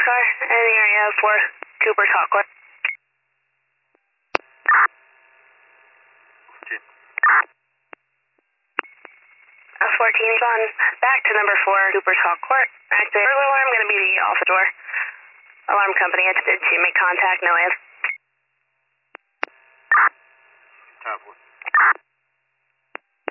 car in the area for Cooper's Hot Court. S14 is on back to number 4, Cooper's Hot Court. Active alarm going to be the off the door. Alarm company attempted to make contact, no answer.